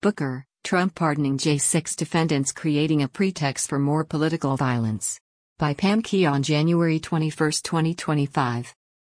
Booker, Trump pardoning J6 defendants creating a pretext for more political violence. By Pam Key on January 21, 2025.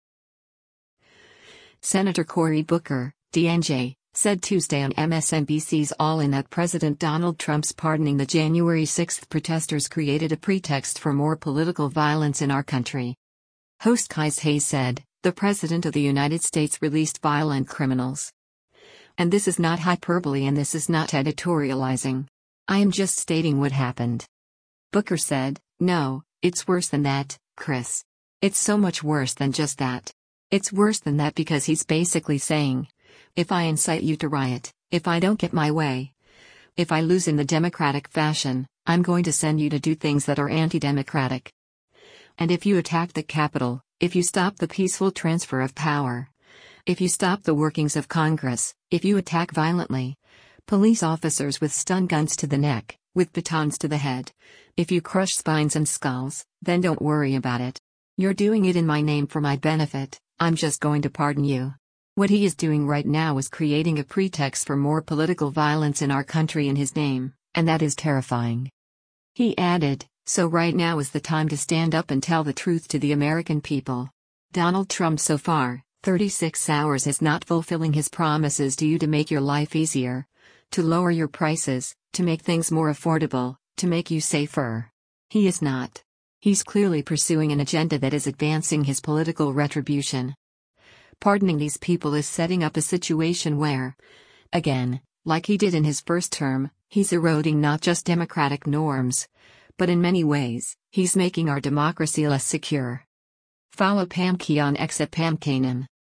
Senator Cory Booker, DNJ, said Tuesday on MSNBC's All In that President Donald Trump's pardoning the January 6 protesters created a pretext for more political violence in our country. Host Kais Hayes said, "The President of the United States released violent criminals. And this is not hyperbole and this is not editorializing. I am just stating what happened." Booker said, "No, it's worse than that, Chris. It's so much worse than just that. It's worse than that because he's basically saying, if I incite you to riot, if I don't get my way, if I lose in the democratic fashion, I'm going to send you to do things that are anti-democratic. And if you attack the Capitol, if you stop the peaceful transfer of power, if you stop the workings of Congress, if you attack violently, police officers with stun guns to the neck, with batons to the head, if you crush spines and skulls, then don't worry about it. You're doing it in my name for my benefit, I'm just going to pardon you." What he is doing right now is creating a pretext for more political violence in our country in his name, and that is terrifying. He added, "So right now is the time to stand up and tell the truth to the American people. Donald Trump so far, 36 hours is not fulfilling his promises to you to make your life easier, to lower your prices, to make things more affordable, to make you safer. He is not. He's clearly pursuing an agenda that is advancing his political retribution. Pardoning these people is setting up a situation where, again, like he did in his first term, he's eroding not just democratic norms, but in many ways, he's making our democracy less secure." Follow Pam Key on X at Pam Kanan.